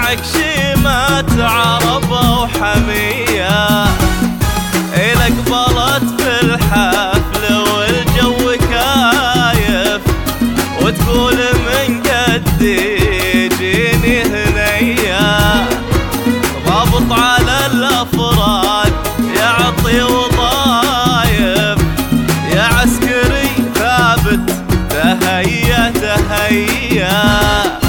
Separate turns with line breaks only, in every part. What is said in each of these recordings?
معك شيمات عرب وحمية، إلك بلت في الحفل والجو كايف، وتقول من قدي جيني هنية، ضابط على الأفراد يعطي وضايف، يا عسكري ثابت تهيا تهيا.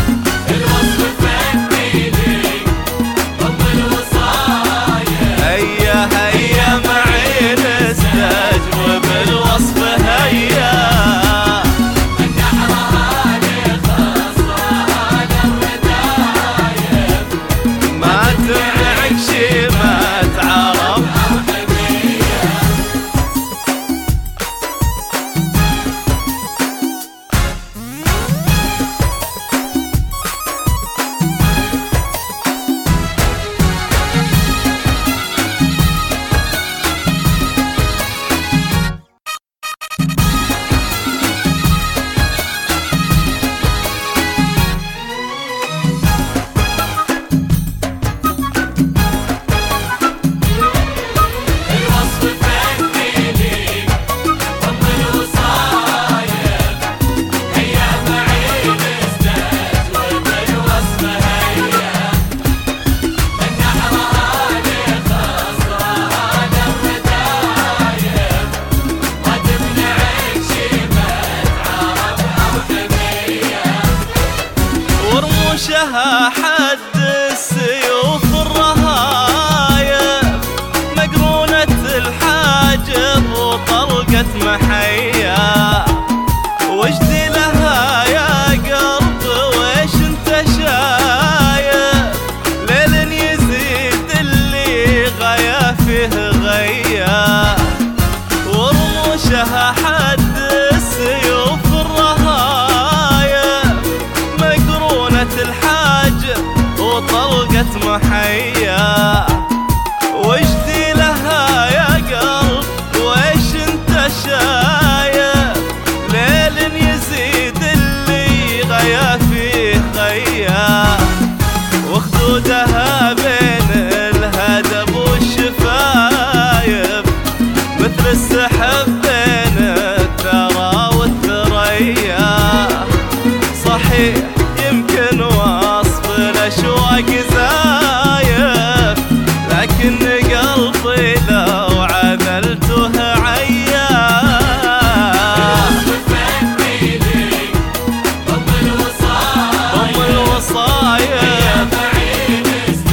ورموشها حد السيوف الرهايب، مقرونة الحاجب وطلقة محيا، وجدي لها يا قلب ويش انت شايف، ليل يزيد اللي غيا فيه غيا. ورموشها حد السيوف الرهايب، مقرونة الحاجب وطلقة محيا، وجدي لها يا قلب ويش انت شايف، ليل يزيد اللي غيا فيه غيا، وخدودها بين الهدب والشفايف، مثل السحب بين الثرى والثريا. صحيح يمكن وصف الأشواق زايف، لكن قلبي لو عذلته عيا. أم الوصايف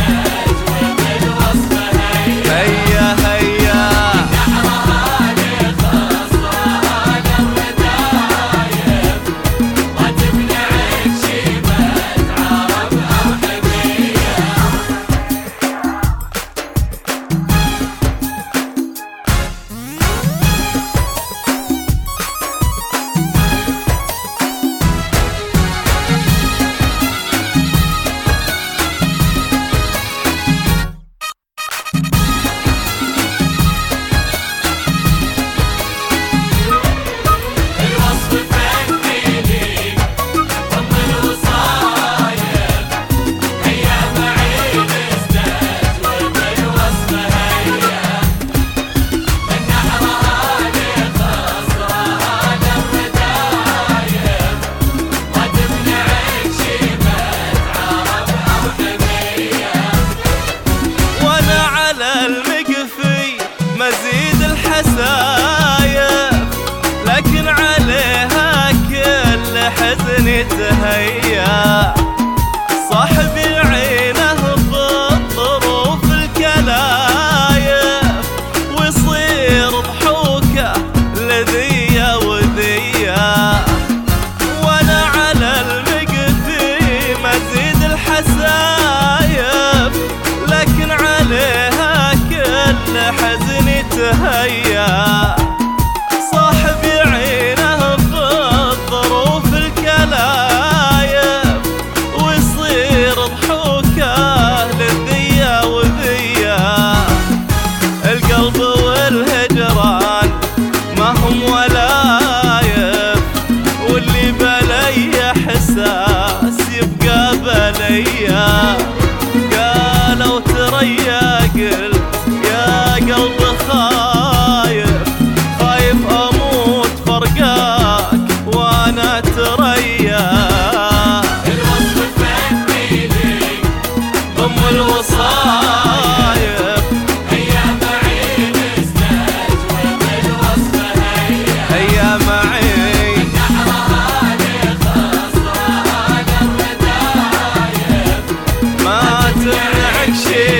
المصايب.
أيام عيد استجوب الوصف هيا،
أيام عيد
نحرها لخصرها الردايب،
ما تمنعك شي